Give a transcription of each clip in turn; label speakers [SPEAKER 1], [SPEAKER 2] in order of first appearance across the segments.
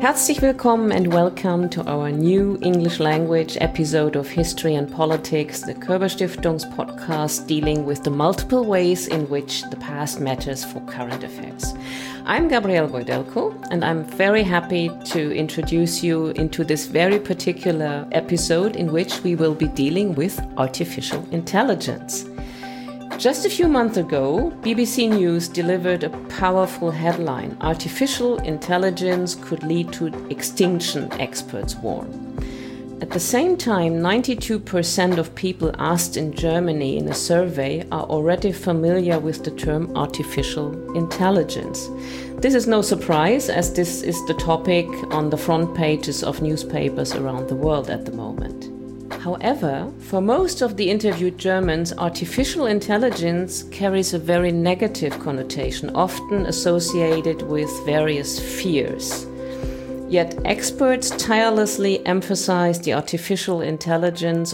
[SPEAKER 1] Herzlich willkommen and welcome to our new English language episode of History and Politics, the Körber Stiftung's podcast dealing with the multiple ways in which the past matters for current affairs. I'm Gabriele Beudelko, and I'm very happy to introduce you into this very particular episode in which we will be dealing with artificial intelligence. Just a few months ago, BBC News delivered a powerful headline: Artificial intelligence could lead to extinction, experts warn. At the same time, 92% of people asked in Germany in a survey are already familiar with the term artificial intelligence. This is no surprise, as this is the topic on the front pages of newspapers around the world at the moment. However, for most of the interviewed Germans, artificial intelligence carries a very negative connotation, often associated with various fears. Yet experts tirelessly emphasize that artificial intelligence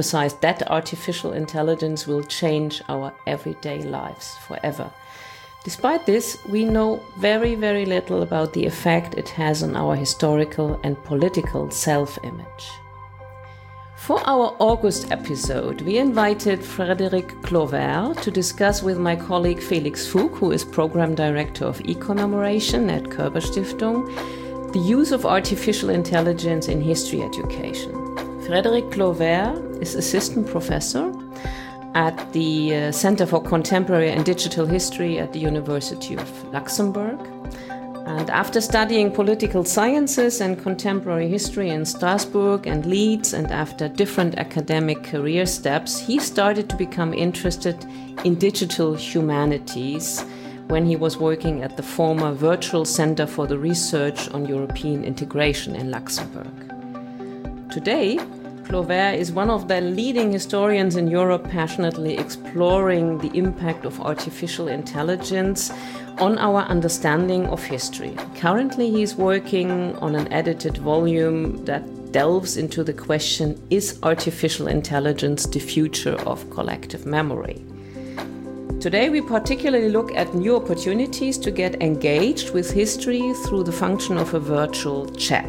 [SPEAKER 1] will change our everyday lives forever. Despite this, we know very, very little about the effect it has on our historical and political self-image. For our August episode, we invited Frédéric Clover to discuss with my colleague Felix Fug, who is Program Director of E-Commemoration at Körber Stiftung, the use of artificial intelligence in history education. Frédéric Clover is Assistant Professor at the Center for Contemporary and Digital History at the University of Luxembourg. And after studying political sciences and contemporary history in Strasbourg and Leeds, and after different academic career steps, he started to become interested in digital humanities when he was working at the former Virtual Center for the Research on European Integration in Luxembourg. Today, Clover is one of the leading historians in Europe passionately exploring the impact of artificial intelligence on our understanding of history. Currently, he is working on an edited volume that delves into the question, is artificial intelligence the future of collective memory? Today, we particularly look at new opportunities to get engaged with history through the function of a virtual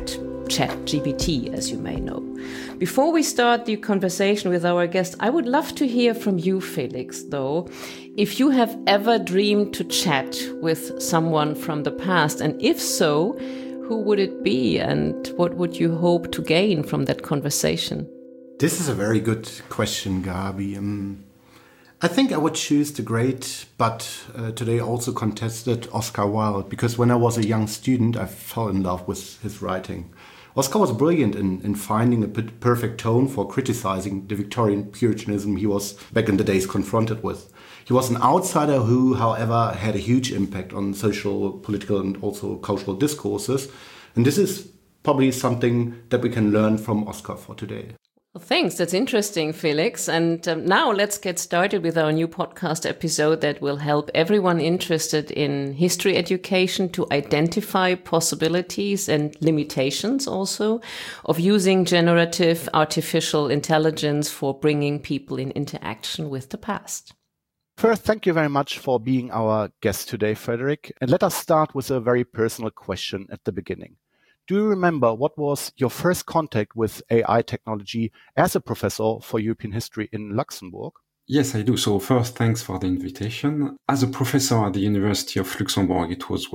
[SPEAKER 1] ChatGPT, as you may know. Before we start the conversation with our guest, I would love to hear from you, Felix, though, if you have ever dreamed to chat with someone from the past, and if so, who would it be and what would you hope to gain from that conversation?
[SPEAKER 2] This is a very good question, Gabi. I think I would choose the great, but today also contested Oscar Wilde, because when I was a young student, I fell in love with his writing. Oscar was brilliant in finding a perfect tone for criticizing the Victorian Puritanism he was back in the days confronted with. He was an outsider who, however, had a huge impact on social, political and also cultural discourses. And this is probably something that we can learn from Oscar for today.
[SPEAKER 1] Well, thanks. That's interesting, Felix. And now let's get started with our new podcast episode that will help everyone interested in history education to identify possibilities and limitations also of using generative artificial intelligence for bringing people in interaction with the past.
[SPEAKER 3] First, thank you very much for being our guest today, Frédéric. And let us start with a very personal question at the beginning. Do you remember what was your first contact with AI technology as a professor for European history in Luxembourg?
[SPEAKER 4] Yes, I do. So first, thanks for the invitation. As a professor at the University of Luxembourg, it was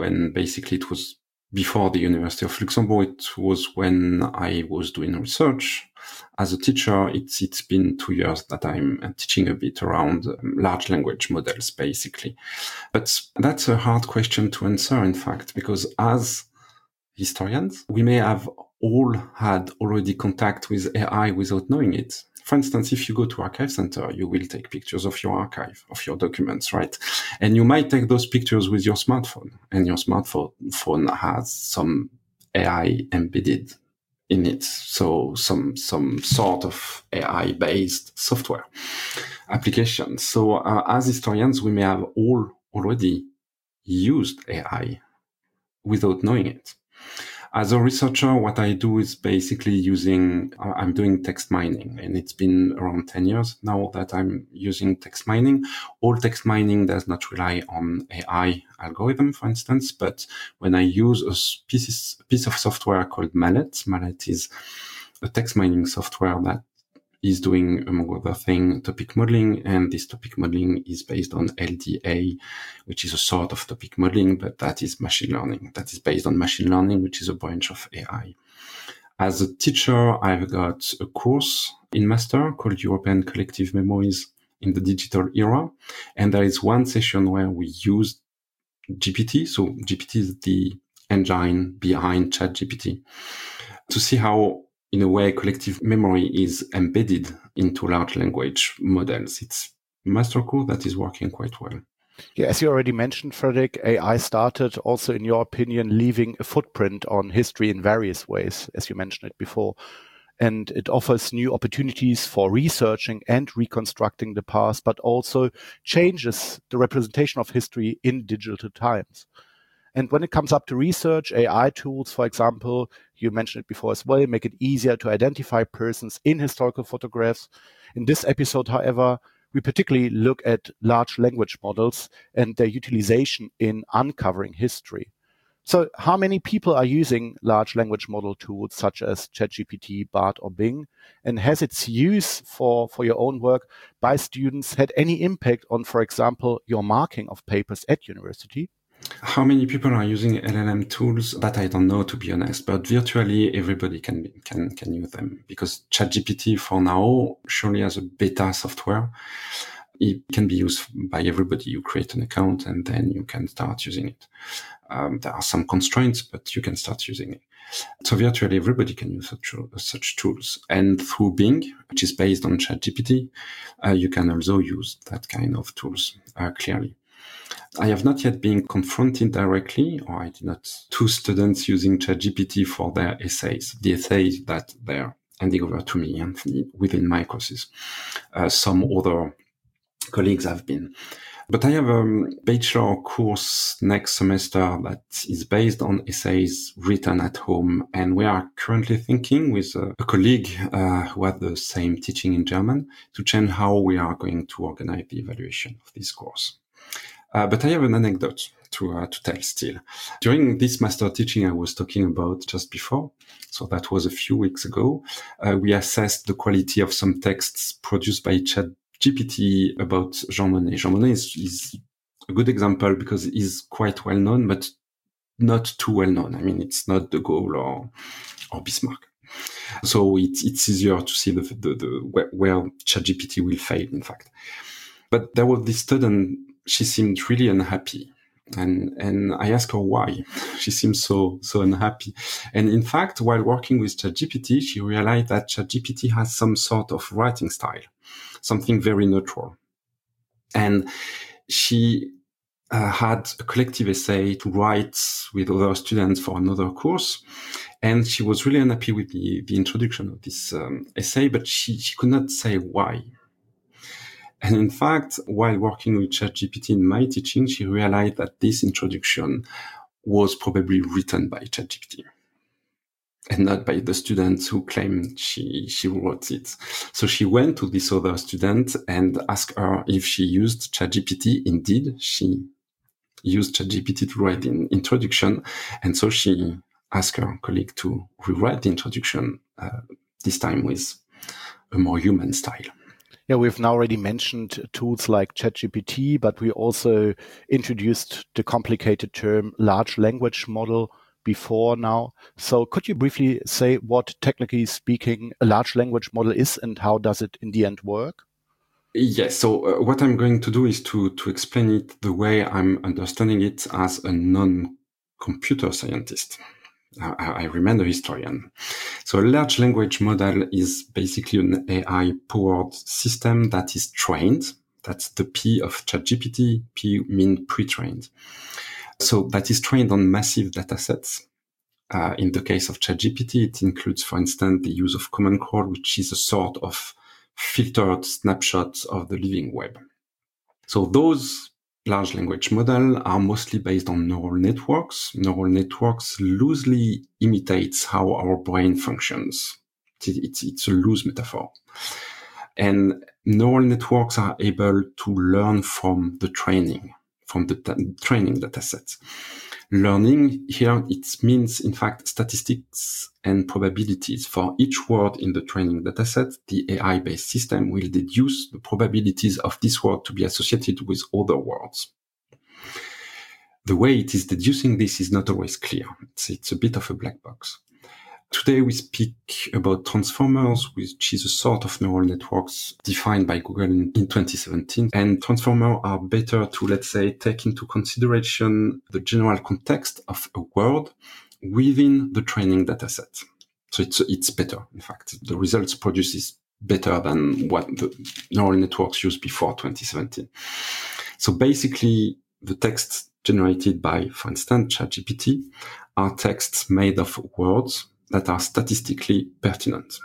[SPEAKER 4] before the University of Luxembourg. It was when I was doing research. As a teacher, it's been 2 years that I'm teaching a bit around large language models, basically. But that's a hard question to answer, in fact, because as historians, we may have all had already contact with AI without knowing it. For instance, if you go to Archive Center, you will take pictures of your archive, of your documents, right? And you might take those pictures with your smartphone, and your smartphone has some AI embedded in it. So some sort of AI-based software application. So as historians, we may have all already used AI without knowing it. As a researcher, what I do is basically I'm doing text mining, and it's been around 10 years now that I'm using text mining. All text mining does not rely on AI algorithm, for instance, but when I use a piece of software called Mallet is a text mining software that is doing, among other things, topic modeling. And this topic modeling is based on LDA, which is a sort of topic modeling, but that is machine learning. That is based on machine learning, which is a branch of AI. As a teacher, I've got a course in master called European Collective Memories in the Digital Era. And there is one session where we use GPT. So GPT is the engine behind ChatGPT, to see how, in a way, collective memory is embedded into large language models. It's a master course that is working quite well.
[SPEAKER 3] Yeah, as you already mentioned, Frederick, AI started also, in your opinion, leaving a footprint on history in various ways, as you mentioned it before. And it offers new opportunities for researching and reconstructing the past, but also changes the representation of history in digital times. And when it comes up to research, AI tools, for example, you mentioned it before as well, make it easier to identify persons in historical photographs. In this episode, however, we particularly look at large language models and their utilization in uncovering history. So how many people are using large language model tools such as ChatGPT, Bard, or Bing? And has its use for your own work by students had any impact on, for example, your marking of papers at university?
[SPEAKER 4] How many people are using LLM tools? That I don't know, to be honest, but virtually everybody can use them, because ChatGPT for now surely has a beta software. It can be used by everybody. You create an account and then you can start using it. There are some constraints, but you can start using it. So virtually everybody can use such tools. And through Bing, which is based on ChatGPT, you can also use that kind of tools clearly. I have not yet been confronted directly, or I did not, two students using ChatGPT for their essays, the essays that they're handing over to me and within my courses. Some other colleagues have been. But I have a bachelor course next semester that is based on essays written at home. And we are currently thinking with a colleague who had the same teaching in German to change how we are going to organize the evaluation of this course. But I have an anecdote to tell still. During this master teaching I was talking about just before, so that was a few weeks ago, we assessed the quality of some texts produced by ChatGPT about Jean Monnet. Jean Monnet is a good example because he's quite well known, but not too well known. I mean, it's not de Gaulle or Bismarck. So it's easier to see where ChatGPT will fail, in fact. But there was this student. She seemed really unhappy. And I asked her why. She seemed so unhappy. And in fact, while working with ChatGPT, she realized that ChatGPT has some sort of writing style, something very neutral. And she had a collective essay to write with other students for another course. And she was really unhappy with the introduction of this essay, but she could not say why. And in fact, while working with ChatGPT in my teaching, she realized that this introduction was probably written by ChatGPT and not by the students who claimed she wrote it. So she went to this other student and asked her if she used ChatGPT. Indeed, she used ChatGPT to write the introduction. And so she asked her colleague to rewrite the introduction, this time with a more human style.
[SPEAKER 3] Yeah, we've now already mentioned tools like ChatGPT, but we also introduced the complicated term large language model before now. So could you briefly say what, technically speaking, a large language model is and how does it in the end work?
[SPEAKER 4] Yes. So what I'm going to do is to explain it the way I'm understanding it as a non-computer scientist. I remain a historian. So a large language model is basically an AI-powered system that is trained. That's the P of ChatGPT. P means pre-trained. So that is trained on massive data sets. In the case of ChatGPT, it includes, for instance, the use of Common Crawl, which is a sort of filtered snapshot of the living web. So those large language models are mostly based on neural networks. Neural networks loosely imitates how our brain functions. It's a loose metaphor. And neural networks are able to learn from the training data sets. Learning here, it means, in fact, statistics and probabilities. For each word in the training dataset, the AI-based system will deduce the probabilities of this word to be associated with other words. The way it is deducing this is not always clear. It's a bit of a black box. Today we speak about transformers, which is a sort of neural networks defined by Google in 2017. And transformers are better to, let's say, take into consideration the general context of a word within the training dataset. So it's better. In fact, the results produces better than what the neural networks used before 2017. So basically, the text generated by, for instance, ChatGPT are texts made of words that are statistically pertinent,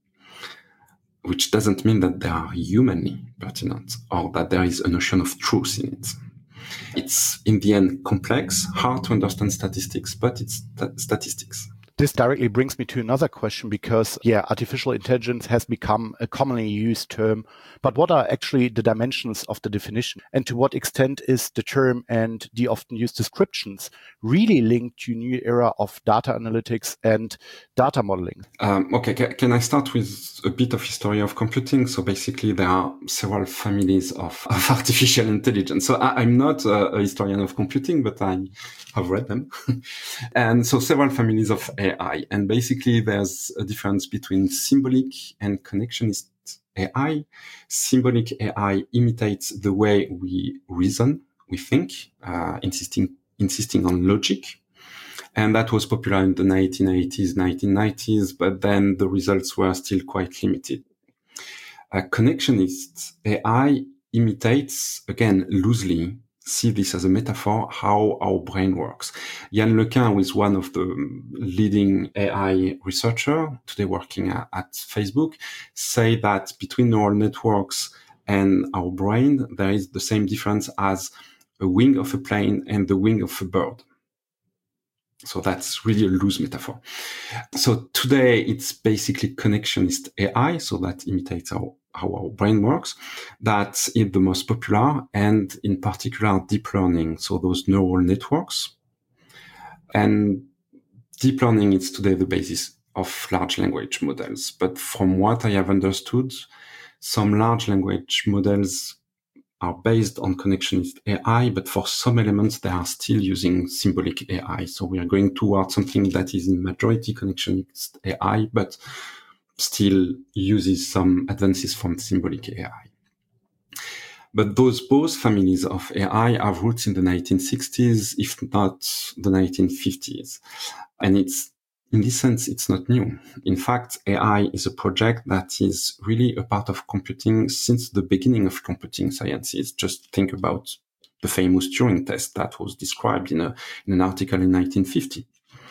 [SPEAKER 4] which doesn't mean that they are humanly pertinent or that there is a notion of truth in it. It's, in the end, complex, hard to understand statistics, but it's statistics.
[SPEAKER 3] This directly brings me to another question because, artificial intelligence has become a commonly used term. But what are actually the dimensions of the definition? And to what extent is the term and the often used descriptions really linked to a new era of data analytics and data modeling?
[SPEAKER 4] Okay, can I start with a bit of history of computing? So basically, there are several families of artificial intelligence. So I'm not a historian of computing, but I have read them. And so several families of AI. And basically, there's a difference between symbolic and connectionist AI. Symbolic AI imitates the way we reason, we think, insisting on logic. And that was popular in the 1980s, 1990s, but then the results were still quite limited. Connectionist AI imitates, again, loosely, see this as a metaphor, how our brain works. Yann Lequin is one of the leading AI researchers today working at Facebook, say that between neural networks and our brain, there is the same difference as a wing of a plane and the wing of a bird. So that's really a loose metaphor. So today it's basically connectionist AI, so that imitates how our brain works. That is the most popular, and in particular deep learning, so those neural networks. And deep learning is today the basis of large language models. But from what I have understood, some large language models are based on connectionist AI, but for some elements, they are still using symbolic AI. So we are going towards something that is in majority connectionist AI, but still uses some advances from symbolic AI. But those both families of AI have roots in the 1960s, if not the 1950s. And it's, in this sense, it's not new. In fact, AI is a project that is really a part of computing since the beginning of computing sciences. Just think about the famous Turing test that was described in an article in 1950.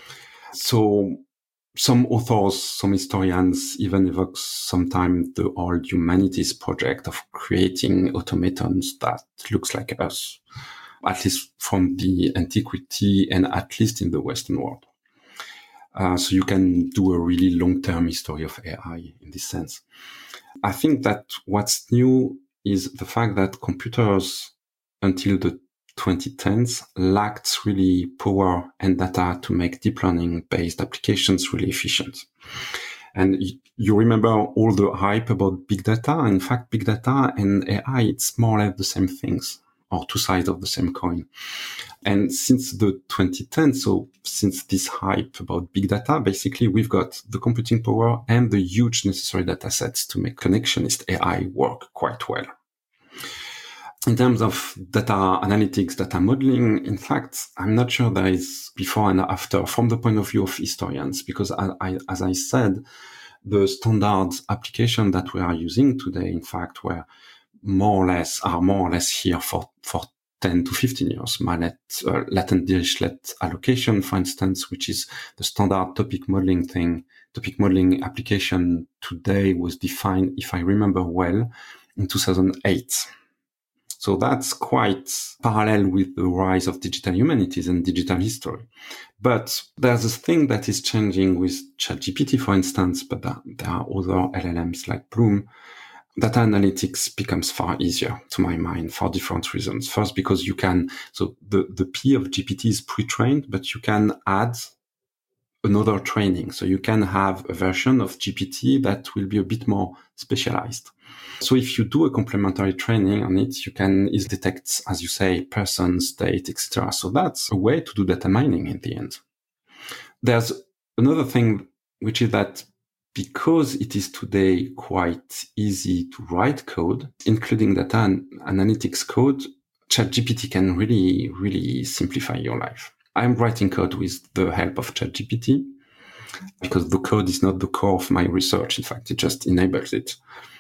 [SPEAKER 4] So some authors, some historians even evoke sometimes the old humanities project of creating automatons that looks like us, at least from the antiquity and at least in the Western world. So you can do a really long-term history of AI in this sense. I think that what's new is the fact that computers until the 2010s lacked really power and data to make deep learning-based applications really efficient. And you remember all the hype about big data. In fact, big data and AI, it's more or less the same things, or two sides of the same coin. And since the 2010s, so since this hype about big data, basically we've got the computing power and the huge necessary data sets to make connectionist AI work quite well. In terms of data analytics, data modeling, in fact, I'm not sure there is before and after from the point of view of historians, because as I said, the standard application that we are using today, in fact, are more or less here for 10 to 15 years. Latent Dirichlet allocation, for instance, which is the standard topic modeling application today was defined, if I remember well, in 2008. So that's quite parallel with the rise of digital humanities and digital history. But there's a thing that is changing with ChatGPT, for instance, but there are other LLMs like Bloom. Data analytics becomes far easier, to my mind, for different reasons. First, because you can, so the P of GPT is pre-trained, but you can add another training. So you can have a version of GPT that will be a bit more specialized. So if you do a complementary training on it, you can easily detect, as you say, persons, date, etc. So that's a way to do data mining in the end. There's another thing, which is that because it is today quite easy to write code, including data and analytics code, ChatGPT can really, really simplify your life. I'm writing code with the help of ChatGPT because the code is not the core of my research. In fact, it just enables it.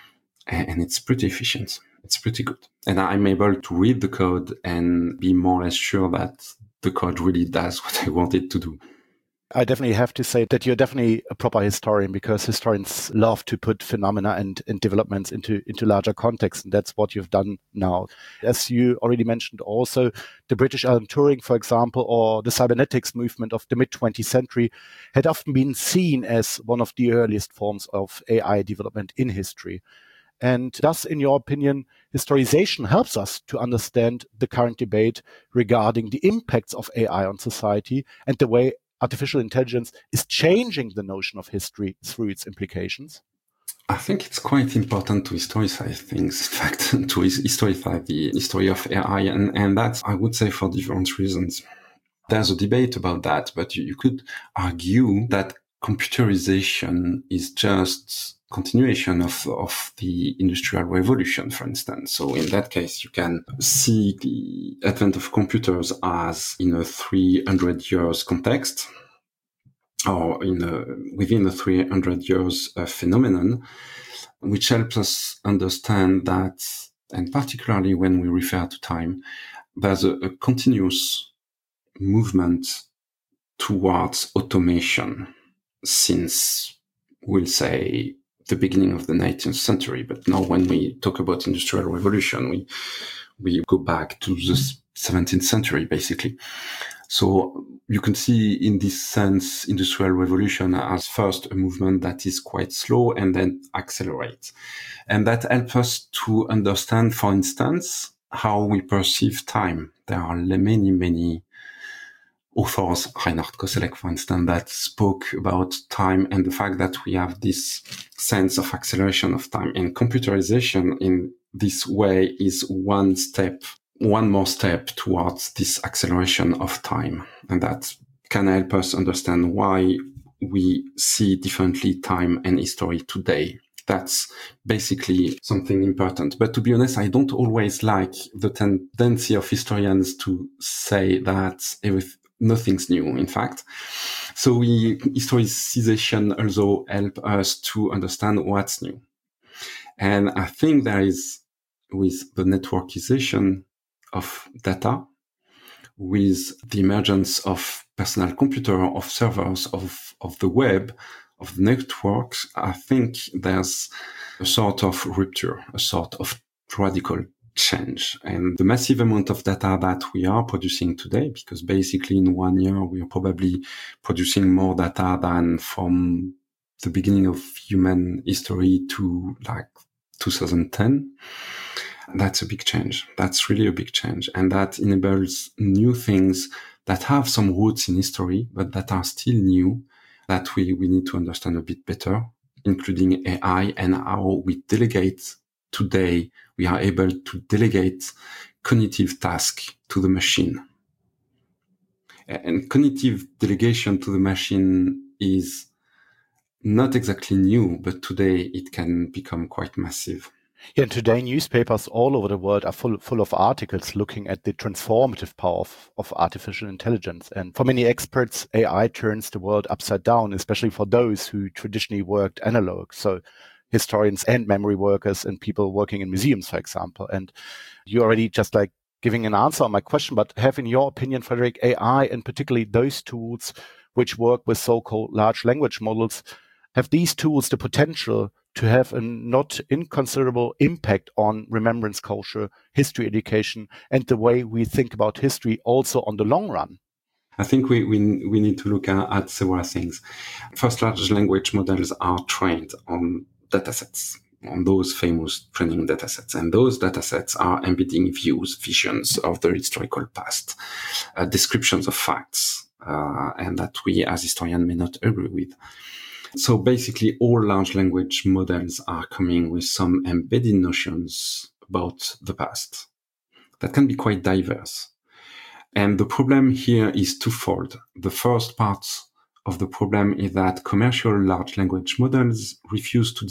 [SPEAKER 4] And it's pretty efficient. It's pretty good. And I'm able to read the code and be more or less sure that the code really does what I want it to do.
[SPEAKER 3] I definitely have to say that you're definitely a proper historian, because historians love to put phenomena and developments into larger context. And that's what you've done now. As you already mentioned also, the British Alan Turing, for example, or the cybernetics movement of the mid-20th century had often been seen as one of the earliest forms of AI development in history. And thus, in your opinion, historization helps us to understand the current debate regarding the impacts of AI on society and the way artificial intelligence is changing the notion of history through its implications?
[SPEAKER 4] I think it's quite important to historicize things, in fact, to historicize the history of AI. And that's, I would say, for different reasons. There's a debate about that, but you could argue that computerization is just continuation of the Industrial Revolution, for instance. So in that case, you can see the advent of computers as in a 300 years context, or within a 300 years phenomenon, which helps us understand that, and particularly when we refer to time, there's a continuous movement towards automation since, we'll say, the beginning of the 19th century. But now when we talk about Industrial Revolution, we go back to the 17th century, basically. So you can see in this sense, Industrial Revolution as first a movement that is quite slow and then accelerates. And that helps us to understand, for instance, how we perceive time. There are many, many authors, Reinhard Koselleck, for instance, that spoke about time and the fact that we have this sense of acceleration of time. And computerization in this way is one more step towards this acceleration of time. And that can help us understand why we see differently time and history today. That's basically something important. But to be honest, I don't always like the tendency of historians to say that nothing's new, in fact. So historicization also help us to understand what's new. And I think there is, with the networkization of data, with the emergence of personal computer, of servers, of the web, of networks, I think there's a sort of rupture, a sort of radical change. And the massive amount of data that we are producing today, because basically in 1 year, we are probably producing more data than from the beginning of human history to like 2010. That's a big change. That's really a big change. And that enables new things that have some roots in history, but that are still new, that we need to understand a bit better, including AI and how we delegate. Today, we are able to delegate cognitive tasks to the machine. And cognitive delegation to the machine is not exactly new, but today it can become quite massive.
[SPEAKER 3] Yeah, and today newspapers all over the world are full of articles looking at the transformative power of artificial intelligence. And for many experts, AI turns the world upside down, especially for those who traditionally worked analog. So historians and memory workers and people working in museums, for example. And you already just like giving an answer on my question, but have, in your opinion, Frederick, AI and particularly those tools which work with so-called large language models, have these tools the potential to have a not inconsiderable impact on remembrance culture, history education, and the way we think about history also on the long run?
[SPEAKER 4] I think we need to look at several things. First, large language models are trained on datasets, on those famous training datasets. And those datasets are embedding views, visions of the historical past, descriptions of facts, and that we as historians may not agree with. So basically, all large language models are coming with some embedded notions about the past that can be quite diverse. And the problem here is twofold. The first part of the problem is that commercial large language models refuse to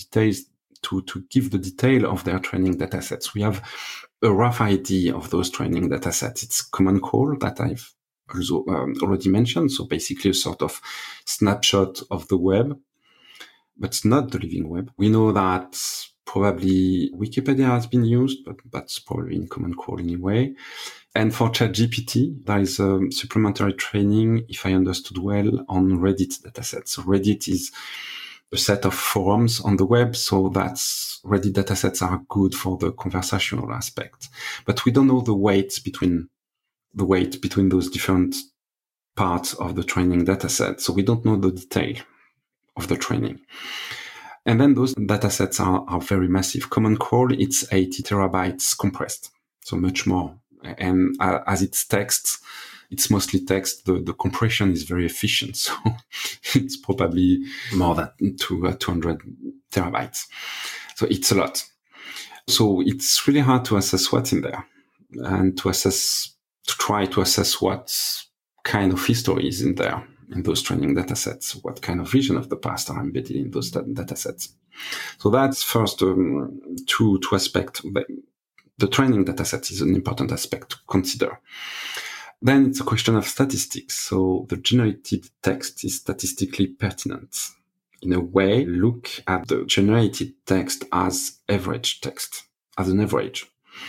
[SPEAKER 4] give the detail of their training datasets. We have a rough idea of those training datasets. It's Common Core that I've also already mentioned. So basically a sort of snapshot of the web, but it's not the living web. We know that probably Wikipedia has been used, but that's probably in Common Core anyway. And for ChatGPT, there is a supplementary training, if I understood well, on Reddit datasets. So Reddit is a set of forums on the web, so that's Reddit datasets are good for the conversational aspect. But we don't know the weight between those different parts of the training dataset. So we don't know the detail of the training. And then those datasets are very massive. Common Core, it's 80 terabytes compressed, so much more. And as it's text, it's mostly text. The compression is very efficient. So it's probably more than 200 terabytes. So it's a lot. So it's really hard to assess what's in there and to try to assess what kind of history is in there in those training datasets, what kind of vision of the past are embedded in those datasets. So that's first two aspects. The training dataset is an important aspect to consider. Then it's a question of statistics. So the generated text is statistically pertinent. In a way, look at the generated text as average text, as an average.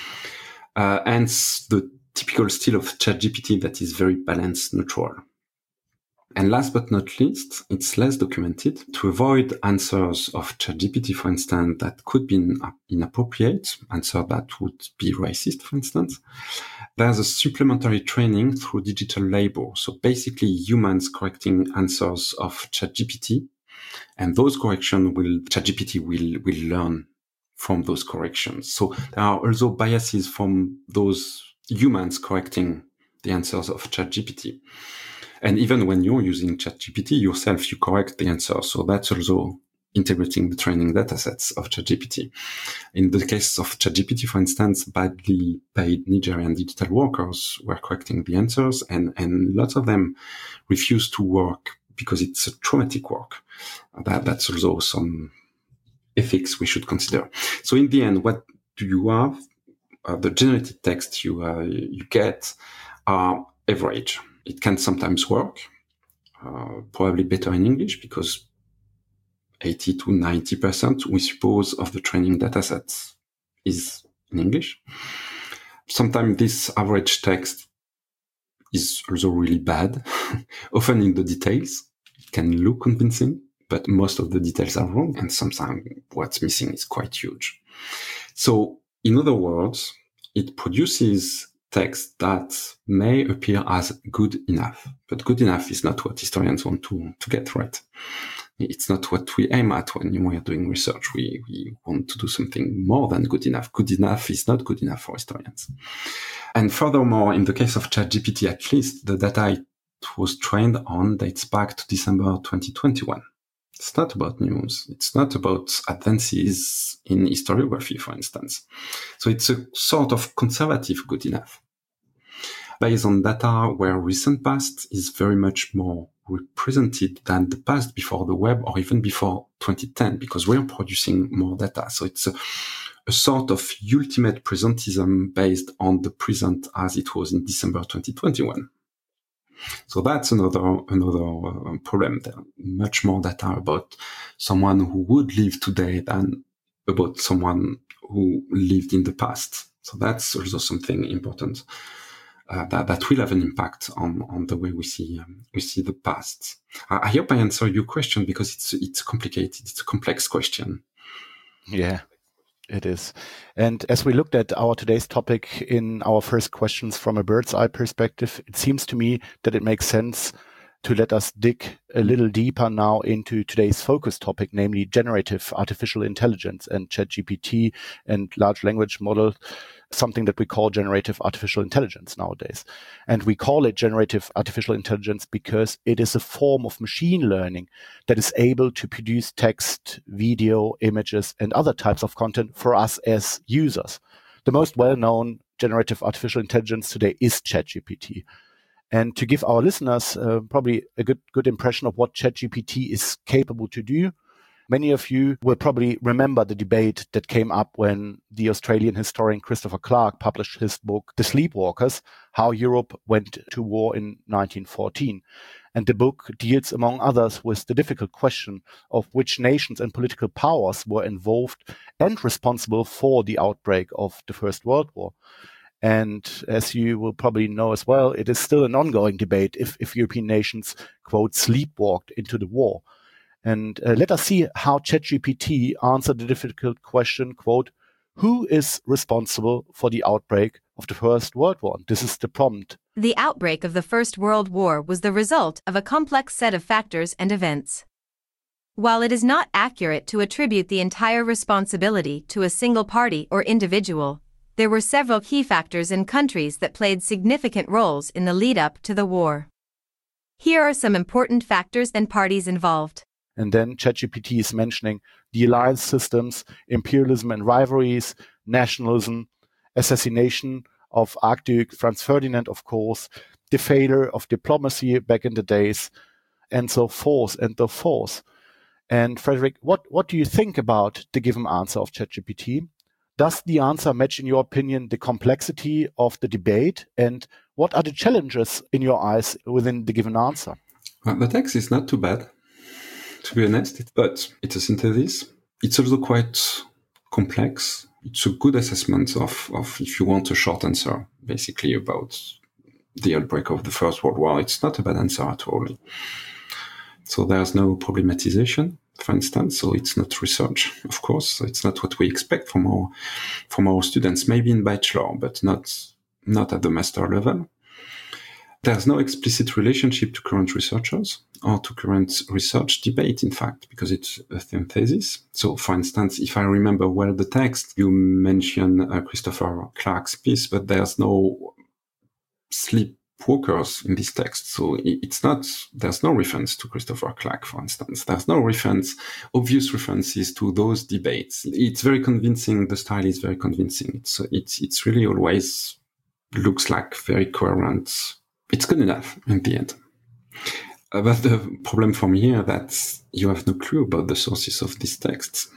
[SPEAKER 4] Hence the typical style of ChatGPT that is very balanced, neutral. And last but not least, it's less documented. To avoid answers of ChatGPT, for instance, that could be inappropriate, answer that would be racist, for instance, there's a supplementary training through digital labor. So basically humans correcting answers of ChatGPT, and those corrections ChatGPT will learn from those corrections. So there are also biases from those humans correcting the answers of ChatGPT. And even when you're using ChatGPT yourself, you correct the answer. So that's also integrating the training datasets of ChatGPT. In the case of ChatGPT, for instance, badly paid Nigerian digital workers were correcting the answers, and lots of them refused to work because it's a traumatic work. That's also some ethics we should consider. So in the end, what do you have? The generated text you get are average. It can sometimes work, probably better in English because 80 to 90%, we suppose, of the training dataset is in English. Sometimes this average text is also really bad, often in the details. It can look convincing, but most of the details are wrong, and sometimes what's missing is quite huge. So, in other words, it produces text that may appear as good enough, but good enough is not what historians want to get right. It's not what we aim at when we are doing research. We want to do something more than good enough. Good enough is not good enough for historians. And furthermore, in the case of ChatGPT, at least the data it was trained on dates back to December 2021. It's not about news. It's not about advances in historiography, for instance. So it's a sort of conservative good enough, based on data where recent past is very much more represented than the past before the web or even before 2010, because we're producing more data. So it's a sort of ultimate presentism based on the present as it was in December 2021. So that's another problem. There are much more data about someone who would live today than about someone who lived in the past. So that's also something important that will have an impact on the way we see the past. I hope I answer your question because it's complicated. It's a complex question.
[SPEAKER 3] Yeah, it is. And as we looked at our today's topic in our first questions from a bird's eye perspective, it seems to me that it makes sense to let us dig a little deeper now into today's focus topic, namely generative artificial intelligence and ChatGPT and large language model, something that we call generative artificial intelligence nowadays. And we call it generative artificial intelligence because it is a form of machine learning that is able to produce text, video, images, and other types of content for us as users. The most well-known generative artificial intelligence today is ChatGPT. And to give our listeners probably a good impression of what ChatGPT is capable to do, many of you will probably remember the debate that came up when the Australian historian Christopher Clark published his book, The Sleepwalkers, How Europe Went to War in 1914. And the book deals, among others, with the difficult question of which nations and political powers were involved and responsible for the outbreak of the First World War. And as you will probably know as well, it is still an ongoing debate if European nations, quote, sleepwalked into the war. And let us see how ChatGPT answered the difficult question, quote, who is responsible for the outbreak of the First World War? This is the prompt.
[SPEAKER 5] The outbreak of the First World War was the result of a complex set of factors and events. While it is not accurate to attribute the entire responsibility to a single party or individual, there were several key factors and countries that played significant roles in the lead-up to the war. Here are some important factors and parties involved.
[SPEAKER 3] And then ChatGPT is mentioning the alliance systems, imperialism and rivalries, nationalism, assassination of Archduke Franz Ferdinand, of course, the failure of diplomacy back in the days, and so forth and so forth. And Frederick, what do you think about the given answer of ChatGPT? Does the answer match, in your opinion, the complexity of the debate? And what are the challenges, in your eyes, within the given answer?
[SPEAKER 4] Well, the text is not too bad, to be honest, but it's a synthesis. It's also quite complex. It's a good assessment of if you want a short answer, basically about the outbreak of the First World War. It's not a bad answer at all. So there's no problematization, for instance. So it's not research, of course. So it's not what we expect from our students, maybe in bachelor, but not at the master level. There's no explicit relationship to current researchers or to current research debate, in fact, because it's a synthesis. So, for instance, if I remember well the text, you mention Christopher Clark's piece, but there's no sleepwalkers in this text. So there's no reference to Christopher Clark, for instance. There's no obvious references to those debates. It's very convincing. The style is very convincing. It's really always looks like very coherent. It's good enough in the end. But the problem from here that you have no clue about the sources of these texts.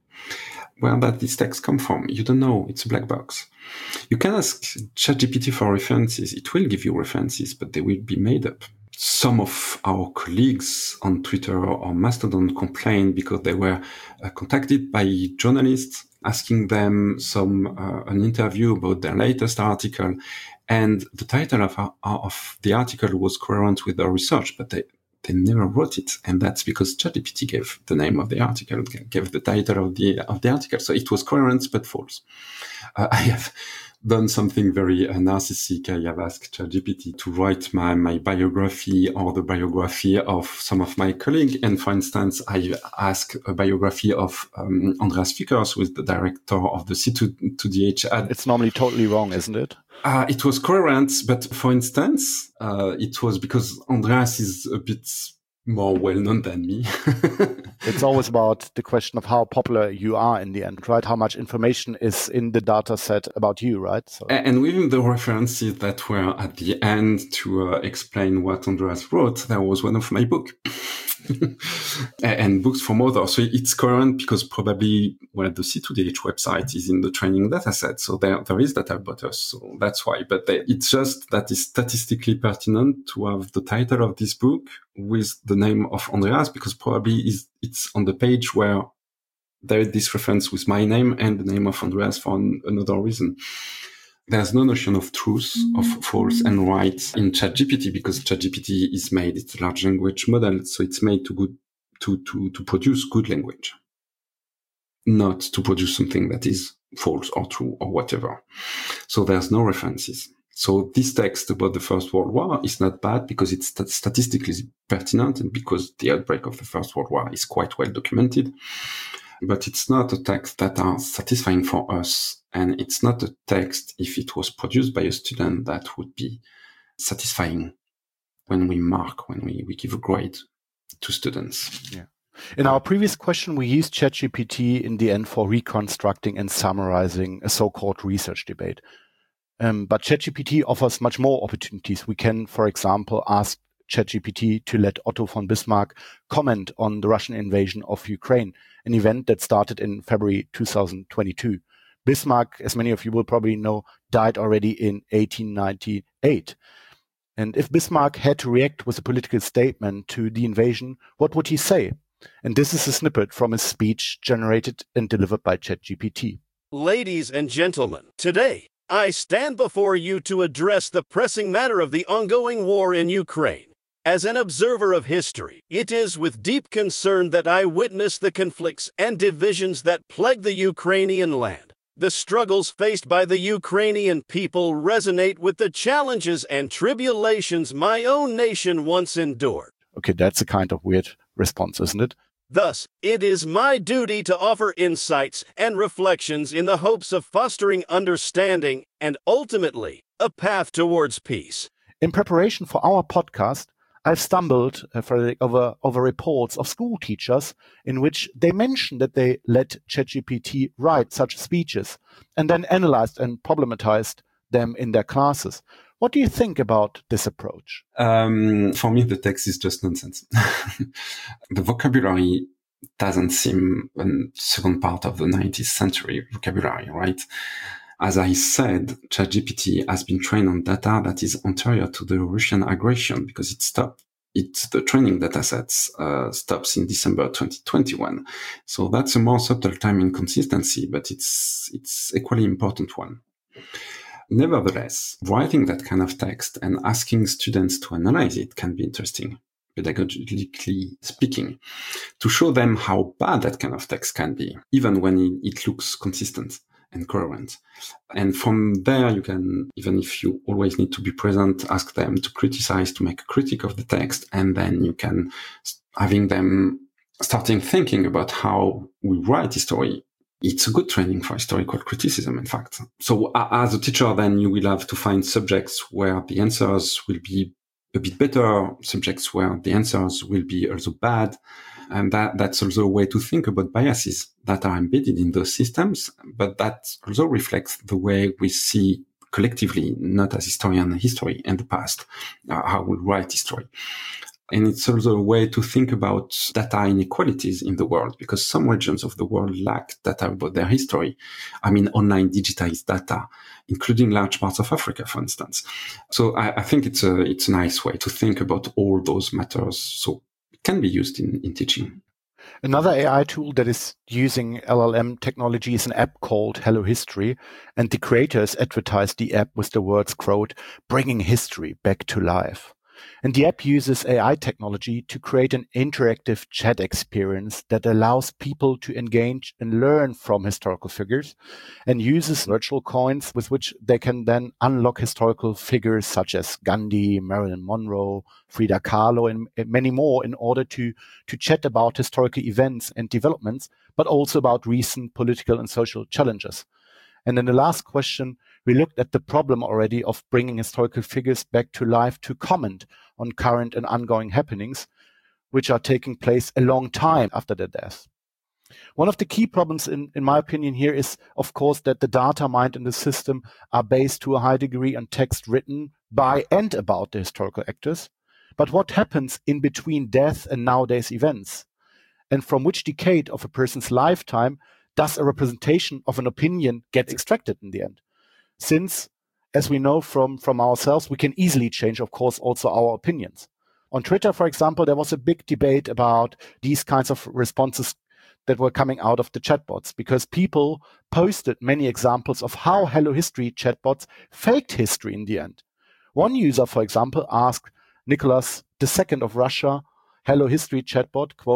[SPEAKER 4] Where did these texts come from? You don't know. It's a black box. You can ask ChatGPT for references. It will give you references, but they will be made up. Some of our colleagues on Twitter or Mastodon complained because they were contacted by journalists asking them an interview about their latest article. And the title of the article was coherent with their research, but they never wrote it. And that's because ChatGPT gave the name of the article, gave the title of the article. So it was coherent, but false. I have done something very narcissistic. I have asked ChatGPT to write my biography or the biography of some of my colleagues. And for instance, I asked a biography of Andreas Fickers, who is the director of the C2DH ad.
[SPEAKER 3] It's normally totally wrong, isn't it?
[SPEAKER 4] It was coherent, but for instance, it was because Andreas is a bit more well-known than me.
[SPEAKER 3] It's always about the question of how popular you are in the end, right? How much information is in the data set about you, right? So.
[SPEAKER 4] And within the references that were at the end to explain what Andreas wrote, there was one of my books. And books from others. So it's coherent because probably the C2DH website is in the training data set. So there is data about us. So that's why. But it's just that it's statistically pertinent to have the title of this book with the name of Andreas, because probably it's on the page where there is this reference with my name and the name of Andreas for another reason. There's no notion of truth, of false and right in ChatGPT, because ChatGPT is made, it's a large language model, so it's made to produce good language. not to produce something that is false or true or whatever. So there's no references. So this text about the First World War is not bad because it's statistically pertinent and because the outbreak of the First World War is quite well documented. But it's not a text that are satisfying for us. And it's not a text, if it was produced by a student, that would be satisfying when we give a grade to students.
[SPEAKER 3] Yeah. In our previous question, we used ChatGPT in the end for reconstructing and summarizing a so-called research debate. But ChatGPT offers much more opportunities. We can, for example, ask ChatGPT to let Otto von Bismarck comment on the Russian invasion of Ukraine, an event that started in February 2022. Bismarck, as many of you will probably know, died already in 1898. And if Bismarck had to react with a political statement to the invasion, what would he say? And this is a snippet from his speech generated and delivered by ChatGPT.
[SPEAKER 6] Ladies and gentlemen, today I stand before you to address the pressing matter of the ongoing war in Ukraine. As an observer of history, it is with deep concern that I witness the conflicts and divisions that plague the Ukrainian land. The struggles faced by the Ukrainian people resonate with the challenges and tribulations my own nation once endured.
[SPEAKER 3] Okay, that's a kind of weird response, isn't it?
[SPEAKER 6] Thus, it is my duty to offer insights and reflections in the hopes of fostering understanding and, ultimately, a path towards peace.
[SPEAKER 3] In preparation for our podcast, I've stumbled, Frederick, over reports of school teachers in which they mentioned that they let ChatGPT write such speeches and then analyzed and problematized them in their classes. What do you think about this approach?
[SPEAKER 4] For me, the text is just nonsense. The vocabulary doesn't seem a second part of the 19th century vocabulary, right? As I said, ChatGPT has been trained on data that is anterior to the Russian aggression because it stopped. The training data sets stops in December 2021. So that's a more subtle time inconsistency, but it's equally important one. Nevertheless, writing that kind of text and asking students to analyze it can be interesting, pedagogically speaking, to show them how bad that kind of text can be, even when it looks consistent and coherent. And from there, you can, even if you always need to be present, ask them to criticize, to make a critique of the text, and then you can, having them starting thinking about how we write history. It's a good training for historical criticism, in fact. So as a teacher, then you will have to find subjects where the answers will be a bit better, subjects where the answers will be also bad. And that's also a way to think about biases that are embedded in those systems, but that also reflects the way we see collectively, not as historian, history and the past, how we write history. And it's also a way to think about data inequalities in the world, because some regions of the world lack data about their history. I mean, online digitized data, including large parts of Africa, for instance. So I think it's a nice way to think about all those matters. So it can be used in teaching.
[SPEAKER 3] Another AI tool that is using LLM technology is an app called Hello History, and the creators advertised the app with the words, quote, "bringing history back to life." And the app uses AI technology to create an interactive chat experience that allows people to engage and learn from historical figures, and uses virtual coins with which they can then unlock historical figures such as Gandhi, Marilyn Monroe, Frida Kahlo, and many more in order to chat about historical events and developments, but also about recent political and social challenges. And in the last question, we looked at the problem already of bringing historical figures back to life to comment on current and ongoing happenings, which are taking place a long time after their death. One of the key problems, in my opinion, here is, of course, that the data mined in the system are based to a high degree on text written by and about the historical actors. But what happens in between death and nowadays events? And from which decade of a person's lifetime does a representation of an opinion get extracted in the end? Since, as we know from ourselves, we can easily change, of course, also our opinions. On Twitter, for example, there was a big debate about these kinds of responses that were coming out of the chatbots, because people posted many examples of how Hello History chatbots faked history in the end. One user, for example, asked Nicholas II of Russia, Hello History chatbot, quote,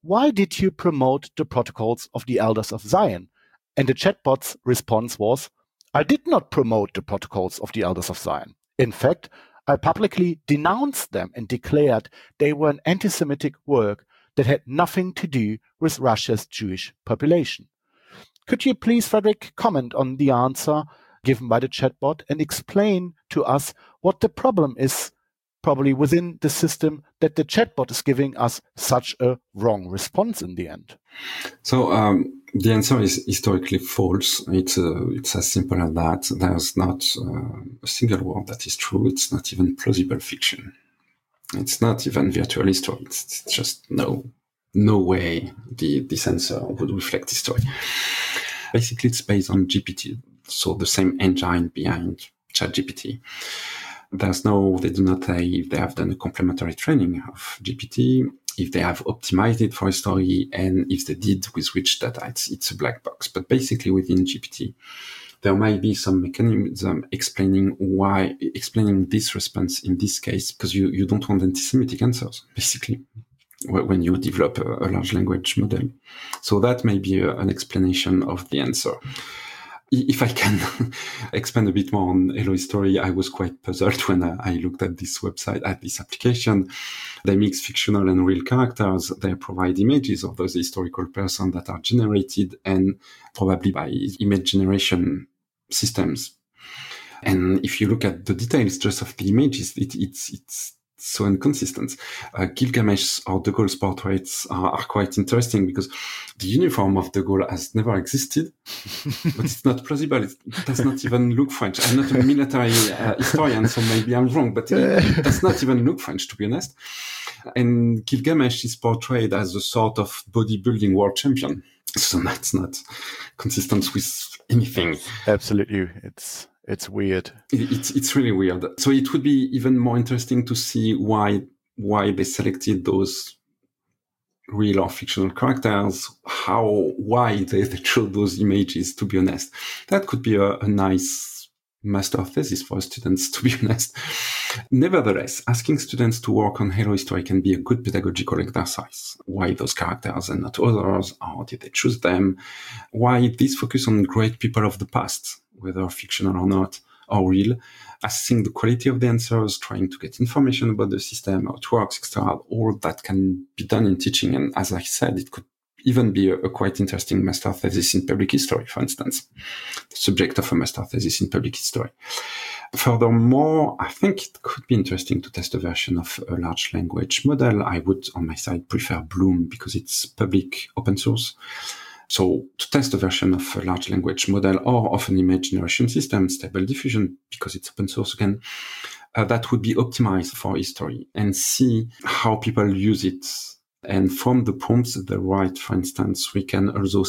[SPEAKER 3] why did you promote the protocols of the Elders of Zion? And the chatbot's response was, I did not promote the protocols of the Elders of Zion. In fact, I publicly denounced them and declared they were an anti-Semitic work that had nothing to do with Russia's Jewish population. Could you please, Frederick, comment on the answer given by the chatbot and explain to us what the problem is probably within the system that the chatbot is giving us such a wrong response in the end?
[SPEAKER 4] So the answer is historically false. It's as simple as that. There's not a single word that is true. It's not even plausible fiction. It's not even virtual history. It's just no way this answer would reflect history. Basically, it's based on GPT, so the same engine behind ChatGPT. They do not say if they have done a complementary training of GPT, if they have optimized it for history, and if they did, with which data. It's a black box. But basically, within GPT, there might be some mechanism explaining this response in this case, because you don't want anti-Semitic answers, basically, when you develop a large language model. So that may be an explanation of the answer. If I can expand a bit more on Hello History, I was quite puzzled when I looked at this website, at this application. They mix fictional and real characters. They provide images of those historical persons that are generated, and probably by image generation systems. And if you look at the details just of the images, it's so inconsistent. Gilgamesh or De Gaulle's portraits are quite interesting because the uniform of De Gaulle has never existed, but it's not plausible. It does not even look French. I'm not a military historian, so maybe I'm wrong, but it does not even look French, to be honest. And Gilgamesh is portrayed as a sort of bodybuilding world champion. So that's not consistent with anything.
[SPEAKER 3] Absolutely. It's weird.
[SPEAKER 4] It's really weird. So it would be even more interesting to see why they selected those real or fictional characters, why they chose those images, to be honest. That could be a nice master thesis for students, to be honest. Nevertheless, asking students to work on Hello History can be a good pedagogical exercise. Why those characters and not others? How did they choose them? Why this focus on great people of the past, whether fictional or not, or real, assessing the quality of the answers, trying to get information about the system, how it works, etc. All that can be done in teaching. And as I said, it could even be a quite interesting master thesis in public history, for instance, the subject of a master thesis in public history. Furthermore, I think it could be interesting to test a version of a large language model. I would, on my side, prefer Bloom because it's public open source. So to test a version of a large language model or of an image generation system, Stable Diffusion, because it's open source again, that would be optimized for history, and see how people use it. And from the prompts that they write, for instance, we could also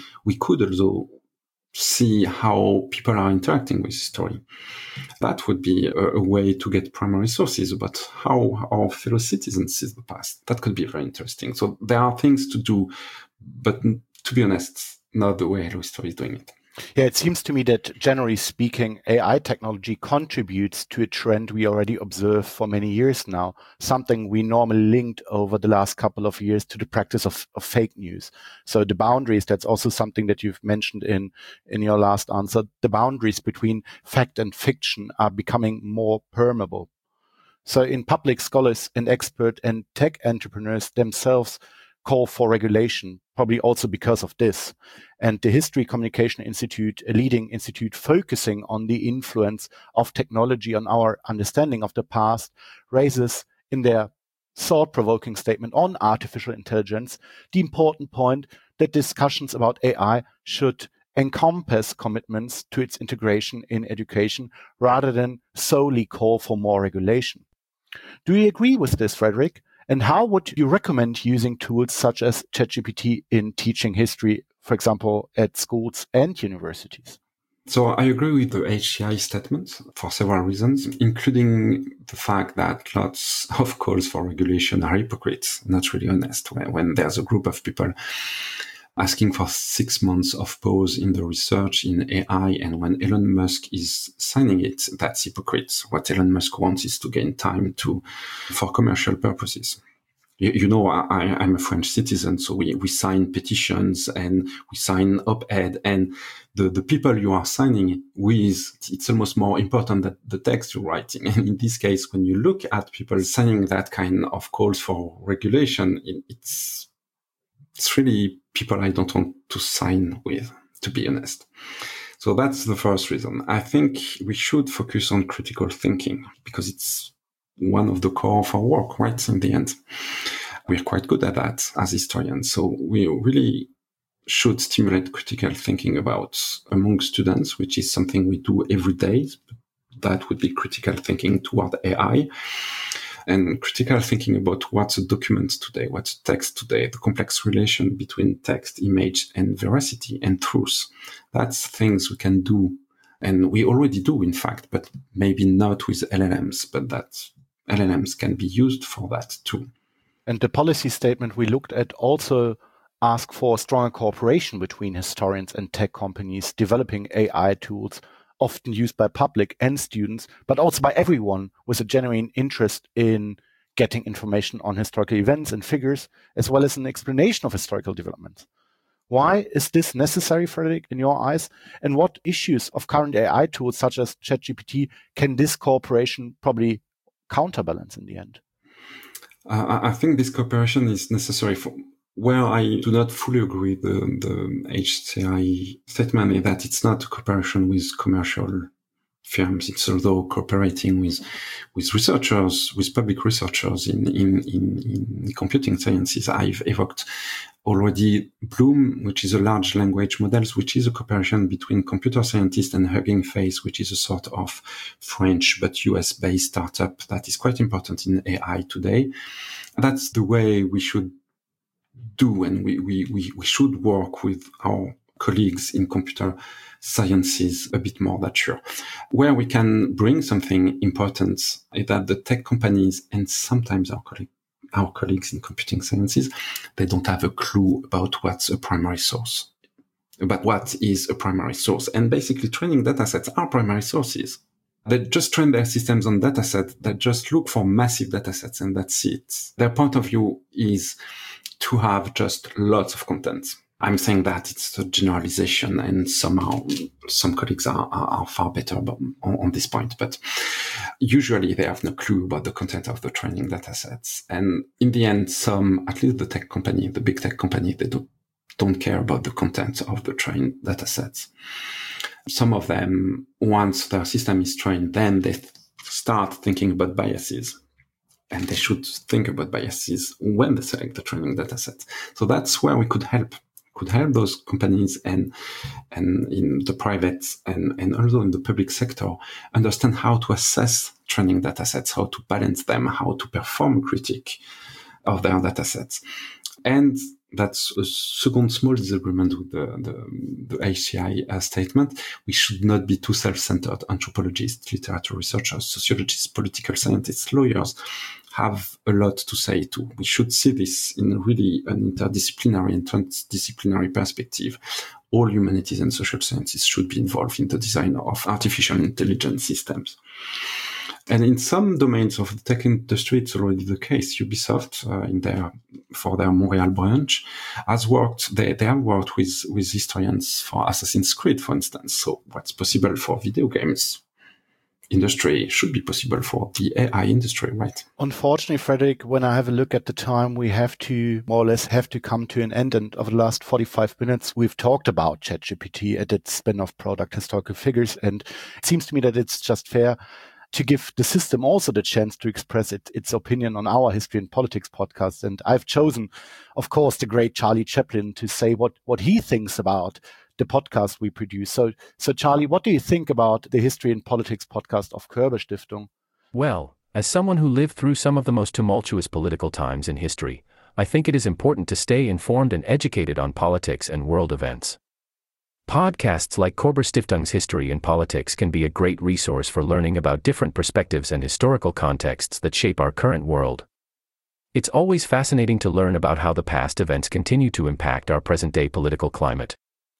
[SPEAKER 4] see how people are interacting with history. That would be a way to get primary sources about how our fellow citizens see the past. That could be very interesting. So there are things to do, but to be honest, not the way Hello History is doing it.
[SPEAKER 3] Yeah, it seems to me that generally speaking, AI technology contributes to a trend we already observe for many years now, something we normally linked over the last couple of years to the practice of fake news. So the boundaries, that's also something that you've mentioned in your last answer, the boundaries between fact and fiction are becoming more permeable. So in public, scholars and expert and tech entrepreneurs themselves call for regulation, probably also because of this. And the History Communication Institute, a leading institute focusing on the influence of technology on our understanding of the past, raises in their thought-provoking statement on artificial intelligence the important point that discussions about AI should encompass commitments to its integration in education rather than solely call for more regulation. Do you agree with this, Frederick? And how would you recommend using tools such as ChatGPT in teaching history, for example, at schools and universities?
[SPEAKER 4] So I agree with the HCI statement for several reasons, including the fact that lots of calls for regulation are hypocrites, not really honest. When there's a group of people asking for 6 months of pause in the research in AI, and when Elon Musk is signing it, that's hypocrite. What Elon Musk wants is to gain time for commercial purposes. I'm a French citizen, so we sign petitions and we sign op-ed, and the people you are signing with, it's almost more important than the text you're writing. And in this case, when you look at people signing that kind of calls for regulation, it's really people I don't want to sign with, to be honest. So that's the first reason. I think we should focus on critical thinking because it's one of the core of our work, right? In the end, we're quite good at that as historians. So we really should stimulate critical thinking among students, which is something we do every day. That would be critical thinking toward AI and critical thinking about what's a document today, what's a text today, the complex relation between text, image, and veracity and truth. That's things we can do. And we already do, in fact, but maybe not with LLMs, but that LLMs can be used for that too.
[SPEAKER 3] And the policy statement we looked at also asked for stronger cooperation between historians and tech companies developing AI tools, often used by public and students, but also by everyone with a genuine interest in getting information on historical events and figures, as well as an explanation of historical developments. Why is this necessary, Frederick, in your eyes? And what issues of current AI tools, such as ChatGPT, can this cooperation probably counterbalance in the end?
[SPEAKER 4] I think this cooperation is necessary for where I do not fully agree with the HCI statement is that it's not a cooperation with commercial firms. It's although cooperating with researchers, with public researchers in computing sciences. I've evoked already Bloom, which is a large language models, which is a cooperation between computer scientists and Hugging Face, which is a sort of French but US-based startup that is quite important in AI today. That's the way we should do, and we should work with our colleagues in computer sciences a bit more, that's sure. Where we can bring something important is that the tech companies and sometimes our colleagues in computing sciences, they don't have a clue about what's a primary source, about what is a primary source. And basically training datasets are primary sources. They just train their systems on datasets that just look for massive datasets, and that's it. Their point of view is to have just lots of content. I'm saying that it's a generalization, and somehow some colleagues are far better on this point. But usually they have no clue about the content of the training datasets. And in the end, at least the big tech company, they don't care about the content of the trained datasets. Some of them, once their system is trained, then they start thinking about biases. And they should think about biases when they select the training dataset. So that's where we could help those companies and in the private and also in the public sector understand how to assess training datasets, how to balance them, how to perform critique of their datasets. And that's a second small disagreement with the HCI statement. We should not be too self-centered. Anthropologists, literature researchers, sociologists, political scientists, lawyers have a lot to say too. We should see this in really an interdisciplinary and transdisciplinary perspective. All humanities and social sciences should be involved in the design of artificial intelligence systems. And in some domains of the tech industry, it's already the case. Ubisoft, for their Montreal branch, has worked. They have worked with historians for Assassin's Creed, for instance. So what's possible for video games industry should be possible for the AI industry, right?
[SPEAKER 3] Unfortunately, Frederick, when I have a look at the time, we have to more or less come to an end. And over the last 45 minutes, we've talked about ChatGPT and its spin-off product, Historical Figures. And it seems to me that it's just fair to give the system also the chance to express its opinion on our History and Politics podcast. And I've chosen, of course, the great Charlie Chaplin to say what he thinks about the podcast we produce. So Charlie, what do you think about the History and Politics podcast of Körber Stiftung?
[SPEAKER 7] Well, as someone who lived through some of the most tumultuous political times in history, I think it is important to stay informed and educated on politics and world events. Podcasts like Körber Stiftung's History and Politics can be a great resource for learning about different perspectives and historical contexts that shape our current world. It's always fascinating to learn about how the past events continue to impact our present-day political climate.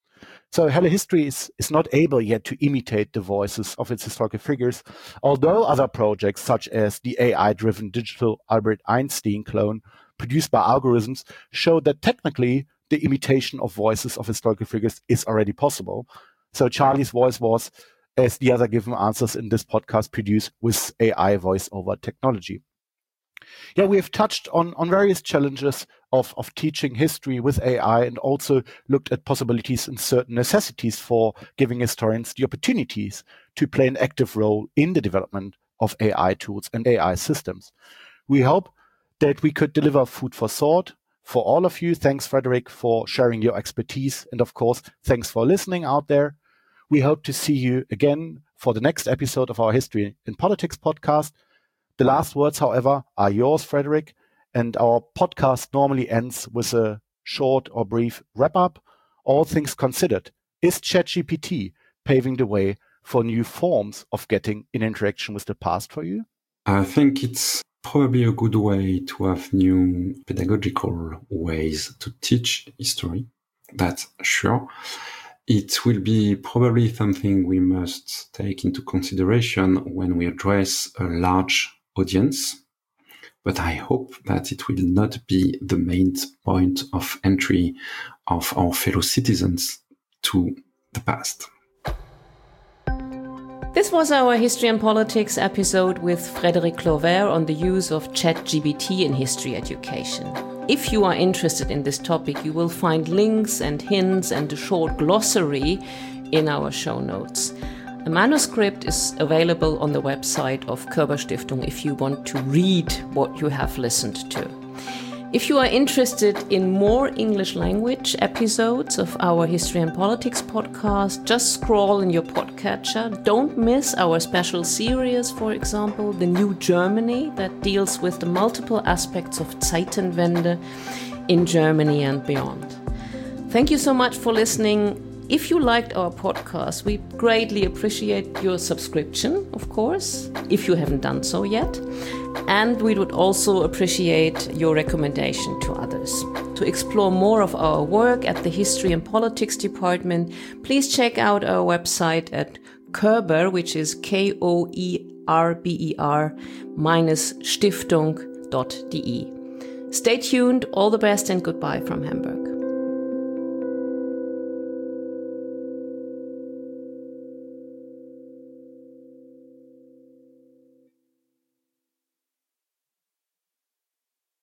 [SPEAKER 3] So Helle History is not able yet to imitate the voices of its historical figures, although other projects such as the AI-driven digital Albert Einstein clone produced by algorithms show that technically the imitation of voices of historical figures is already possible. So Charlie's voice was, as the other given answers in this podcast, produced with AI voice-over technology. Yeah, we have touched on various challenges of teaching history with AI and also looked at possibilities and certain necessities for giving historians the opportunities to play an active role in the development of AI tools and AI systems. We hope that we could deliver food for thought for all of you. Thanks, Frederick, for sharing your expertise. And of course, thanks for listening out there. We hope to see you again for the next episode of our History in Politics podcast. The last words, however, are yours, Frederick, and our podcast normally ends with a short or brief wrap-up. All things considered, is ChatGPT paving the way for new forms of getting in interaction with the past for you?
[SPEAKER 4] I think it's probably a good way to have new pedagogical ways to teach history. That's sure. It will be probably something we must take into consideration when we address a large audience, but I hope that it will not be the main point of entry of our fellow citizens to the past.
[SPEAKER 1] This was our History and Politics episode with Frédéric Clover on the use of ChatGPT in history education. If you are interested in this topic, you will find links and hints and a short glossary in our show notes. A manuscript is available on the website of Körber Stiftung if you want to read what you have listened to. If you are interested in more English language episodes of our History and Politics podcast, just scroll in your podcatcher. Don't miss our special series, for example, The New Germany, that deals with the multiple aspects of Zeitenwende in Germany and beyond. Thank you so much for listening. If you liked our podcast, we greatly appreciate your subscription, of course, if you haven't done so yet. And we would also appreciate your recommendation to others. To explore more of our work at the History and Politics Department, please check out our website at Körber, which is KOERBER-Stiftung.de. Stay tuned, all the best and goodbye from Hamburg.